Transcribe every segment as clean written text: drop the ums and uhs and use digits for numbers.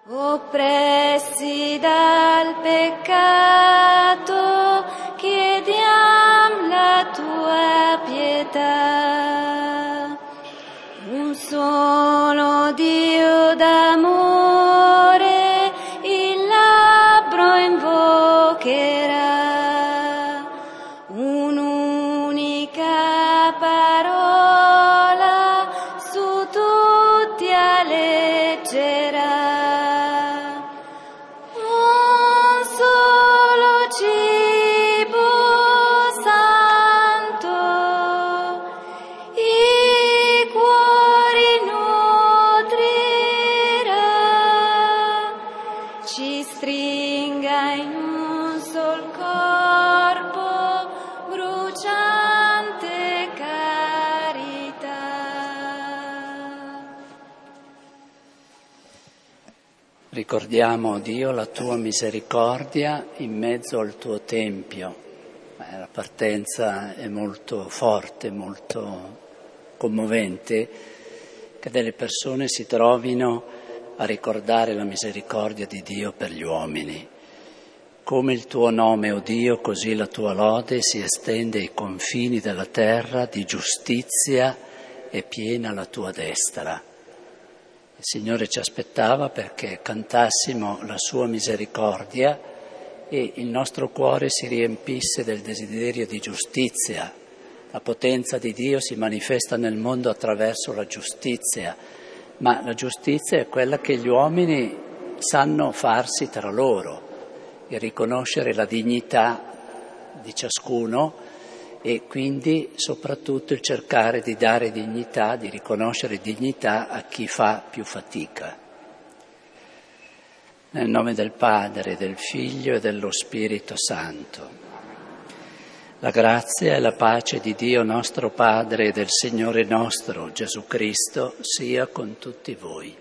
Oppressi dal peccato, chiediam la tua pietà. Un solo Dio d'amore il labbro invocherà, un'unica parola su tutti alleggerà. Ricordiamo, Dio, la tua misericordia in mezzo al tuo tempio. La partenza è molto forte, molto commovente, che delle persone si trovino a ricordare la misericordia di Dio per gli uomini. Come il tuo nome, o Dio, così la tua lode si estende ai confini della terra, di giustizia è piena la tua destra. Il Signore ci aspettava perché cantassimo la sua misericordia e il nostro cuore si riempisse del desiderio di giustizia. La potenza di Dio si manifesta nel mondo attraverso la giustizia, ma la giustizia è quella che gli uomini sanno farsi tra loro, e riconoscere la dignità di ciascuno e quindi soprattutto il cercare di dare dignità, di riconoscere dignità a chi fa più fatica. Nel nome del Padre, del Figlio e dello Spirito Santo. La grazia e la pace di Dio nostro Padre e del Signore nostro Gesù Cristo sia con tutti voi.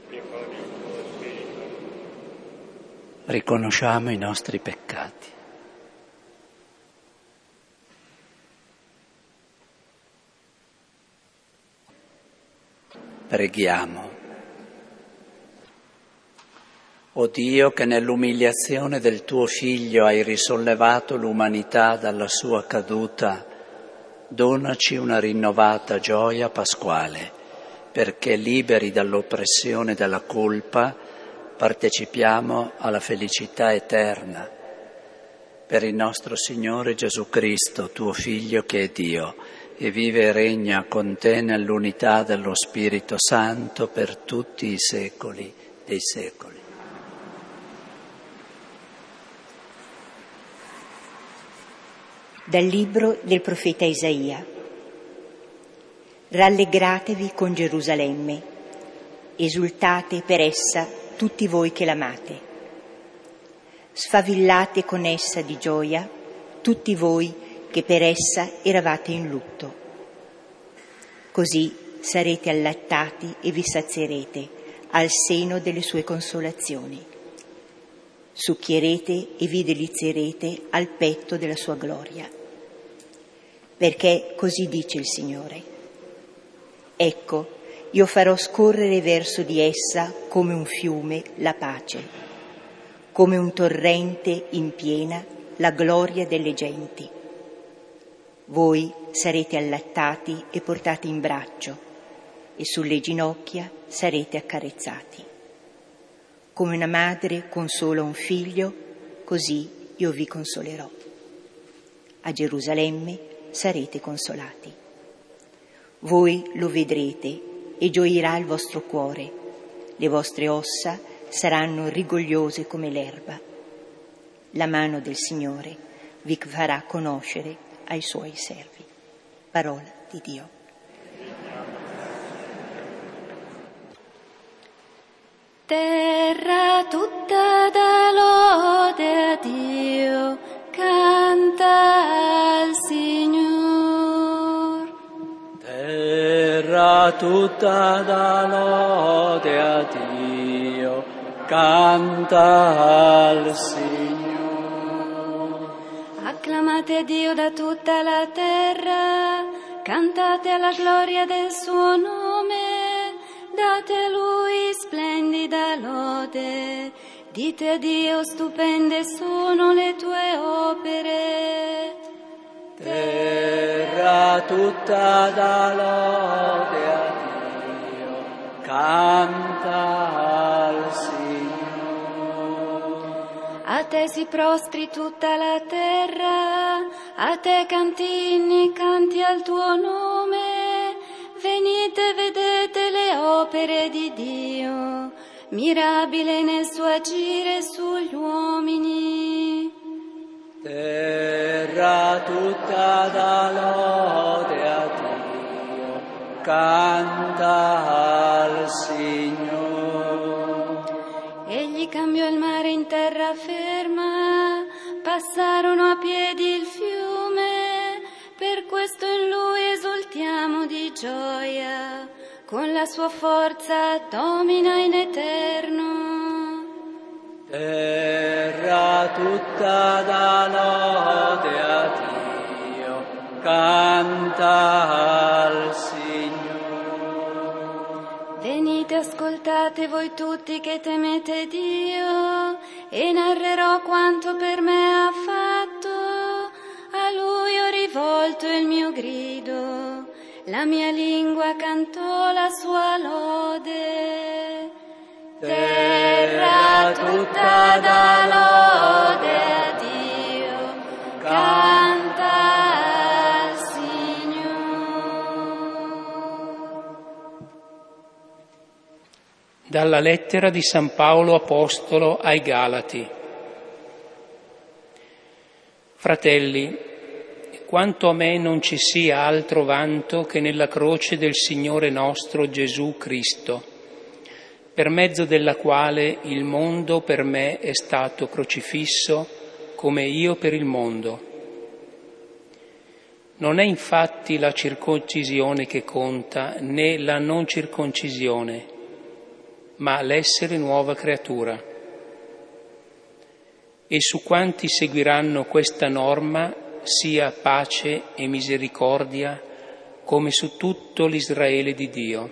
Riconosciamo i nostri peccati. Preghiamo. O Dio, che nell'umiliazione del tuo Figlio hai risollevato l'umanità dalla sua caduta, donaci una rinnovata gioia pasquale, perché liberi dall'oppressione della colpa partecipiamo alla felicità eterna. Per il nostro Signore Gesù Cristo, tuo Figlio che è Dio, e vive e regna con te nell'unità dello Spirito Santo per tutti i secoli dei secoli. Dal libro del profeta Isaia. Rallegratevi con Gerusalemme, esultate per essa tutti voi che l'amate. Sfavillate con essa di gioia tutti voi che per essa eravate in lutto. Così sarete allattati e vi sazierete al seno delle sue consolazioni. Succhierete e vi delizierete al petto della sua gloria. Perché così dice il Signore: ecco, io farò scorrere verso di essa come un fiume la pace, come un torrente in piena la gloria delle genti. Voi sarete allattati e portati in braccio, e sulle ginocchia sarete accarezzati. Come una madre consola un figlio, così io vi consolerò. A Gerusalemme sarete consolati. Voi lo vedrete e gioirà il vostro cuore, le vostre ossa saranno rigogliose come l'erba. La mano del Signore vi farà conoscere ai suoi servi. Parola di Dio. Terra tutta dà lode a Dio, canta al Signor. Terra tutta dà lode a Dio, canta al Signor. Acclamate Dio da tutta la terra, cantate alla gloria del suo nome, Cantate a Lui splendida lode, dite a Dio stupende sono le tue opere. Terra tutta dà lode a Dio, canta al Signore. A te si prostri tutta la terra, a te canti inni, canti al tuo nome. Venite, vedete le opere di Dio, mirabile nel suo agire sugli uomini. Terra tutta dà lode a Dio, canta al Signore. Egli cambiò il mare in terraferma, passarono a piedi il fiume, per questo in Lui esultiamo di gioia, con la sua forza domina in eterno. Terra tutta dà lode a Dio, canta al Signore. Venite, ascoltate voi tutti che temete Dio, e narrerò quanto per me ha fatto. A Lui ho rivolto il mio grido, la mia lingua cantò la sua lode. Terra tutta dà lode a Dio, canta al Signore. Dalla lettera di San Paolo Apostolo ai Galati. Fratelli, quanto a me non ci sia altro vanto che nella croce del Signore nostro Gesù Cristo, per mezzo della quale il mondo per me è stato crocifisso come io per il mondo. Non è infatti la circoncisione che conta, né la non circoncisione, ma l'essere nuova creatura. E su quanti seguiranno questa norma sia pace e misericordia come su tutto l'Israele di Dio.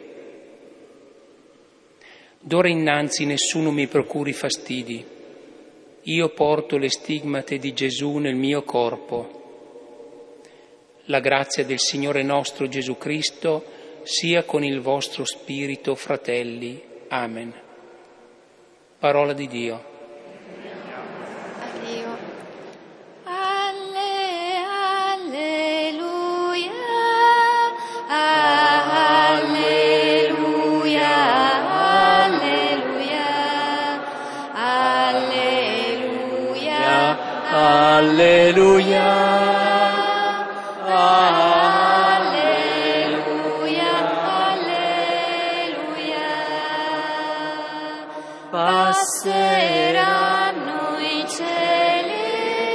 D'ora innanzi nessuno mi procuri fastidi. Io porto le stigmate di Gesù nel mio corpo. La grazia del Signore nostro Gesù Cristo sia con il vostro spirito, fratelli. Amen. Parola di Dio. Alleluia, alleluia, alleluia. Passeranno i cieli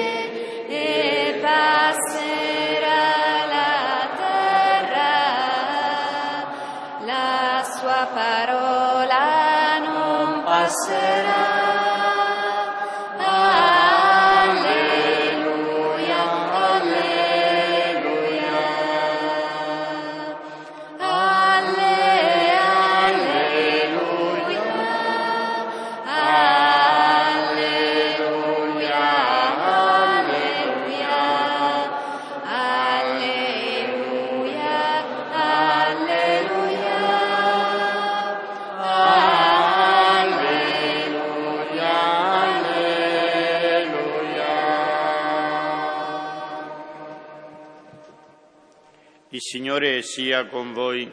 e passerà la terra, la sua parola non passerà. Il Signore sia con voi.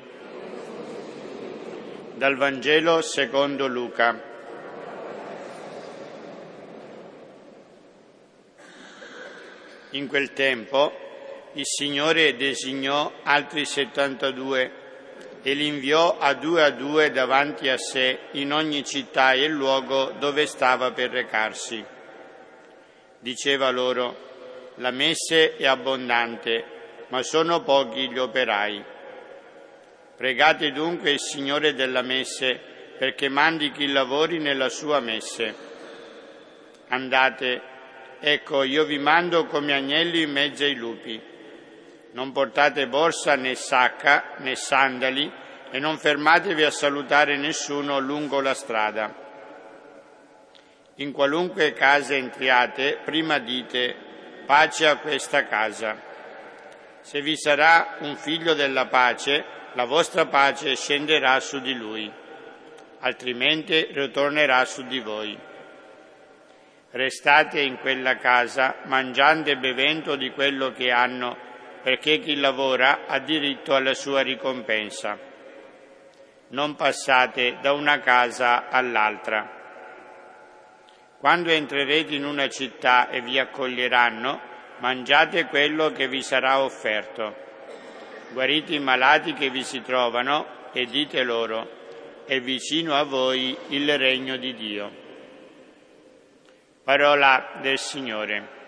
Dal Vangelo secondo Luca. In quel tempo il Signore designò altri 72 e li inviò a due davanti a sé in ogni città e luogo dove stava per recarsi. Diceva loro: la messe è abbondante, ma sono pochi gli operai. Pregate dunque il Signore della messe perché mandi chi lavori nella sua messe. Andate, ecco, io vi mando come agnelli in mezzo ai lupi. Non portate borsa né sacca né sandali e non fermatevi a salutare nessuno lungo la strada. In qualunque casa entriate, prima dite: pace a questa casa. Se vi sarà un figlio della pace, la vostra pace scenderà su di lui, altrimenti ritornerà su di voi. Restate in quella casa, mangiando e bevendo di quello che hanno, perché chi lavora ha diritto alla sua ricompensa. Non passate da una casa all'altra. Quando entrerete in una città e vi accoglieranno, mangiate quello che vi sarà offerto. Guarite i malati che vi si trovano e dite loro: è vicino a voi il regno di Dio. Parola del Signore.